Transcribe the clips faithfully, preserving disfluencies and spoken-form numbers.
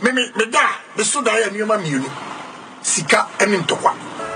Me me me da, the so da ya nyoma mienu. Sika eni ntokwa.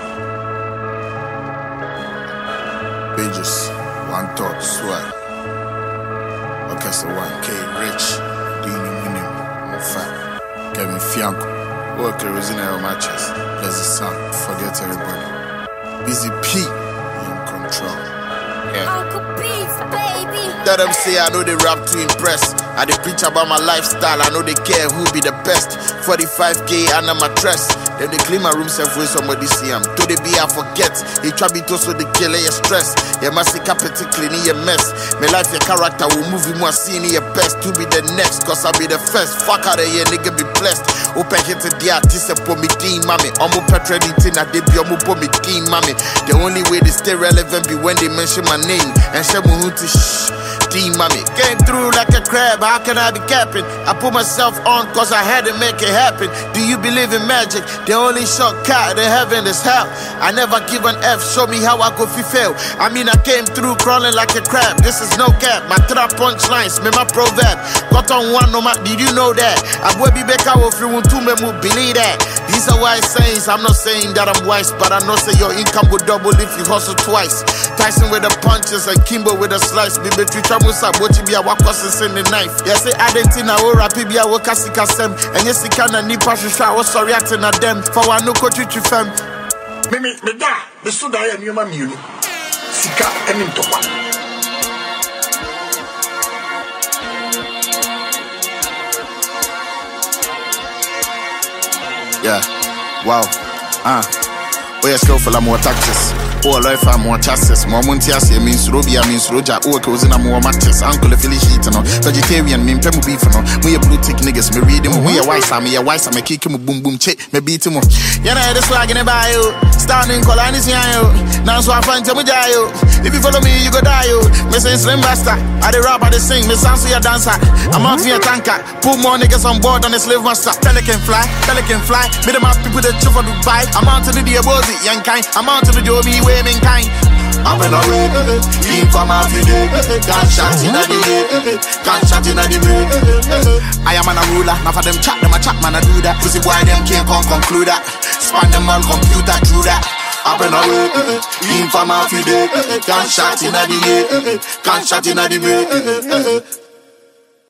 Pages, one thought, swag. Okay, so one K, Rich, Dini Minim, Mofa, Kevin Fianco, work kerosene on my chest. There's a sound, forget everybody. Busy P, in control. Yeah. Uncle Beats, baby. Let them say I know they rap to impress. I they preach about my lifestyle, I know they care who be the best. forty-five K and I'm a dress. Then they clean my room self when somebody see him. To the be I forget. He try be to so they kill your stress. You must see capital clean your mess. My life your character will move you more seeing your best. To be the next, cause I be the first. Fuck out of here, nigga be blessed. Open hit to the artist and put me team mommy. Omo petrol anything I did be omo put me team mommy. The only way they stay relevant be when they mention my name. And share my hood to shh. Team mommy. Came through like a crab, how can I be capping? I put myself on cause I had to make it happen. Do you believe in magic? The only shortcut to heaven is hell. I never give an F, show me how I go fulfill. I mean I came through crawling like a crab. This is no cap, my trap punchlines, me my proverb. Got on one no ma, did you know that? I will be back out if you want to me believe that. These are wise sayings, I'm not saying that I'm wise, but I know say your income will double if you hustle twice. Tyson with the punches and Kimbo with a slice. Baby three troubles up, what you be a wakos in the knife. Yes, say Adentina or Rapibia Wakasika Sem. And yes, you can and Nipa Shisha was sorry acting at them. For one no coach you fam. Me me me da, the so da ya nyoma mienu. Sika eni ntokwa. Yeah, wow, ah, uh. Oh, yeah, skillful, I'm more taxes. Oh, life, I'm more chassis. More Montias, means Robia, means Roja. Oh, cousin, I'm more matches. Uncle, Philly sheet, no. Vegetarian, mean Pemu beef, no. We are blue tick niggas, me read him. We are wise, I'm a wise, I'm a kick him, boom, boom, chick, me beat him. Yeah, I just swag in the bio. Standing, Colanis, yo. Now, so I find Temujayo. If you follow me, you go die, yo. Me say Slim Basta. I the rap, I the sing, me sound a dancer. I'm out here, tanker. Put more niggas on board on the slave master. Tele can fly, Tele can fly. Me the my people that chill for Dubai. I'm out to the Diabozi, young kind. I'm out to the Joby. Mankind. I'm in a way, in for my video, gunshot in the way, gunshot in the way. I am an ruler, now for them chat, them a chat man I do that. Pussy boy them can't come conclude that. Span them on computer through that. I'm in a way, in for my video, gunshot in the way, gunshot in the way.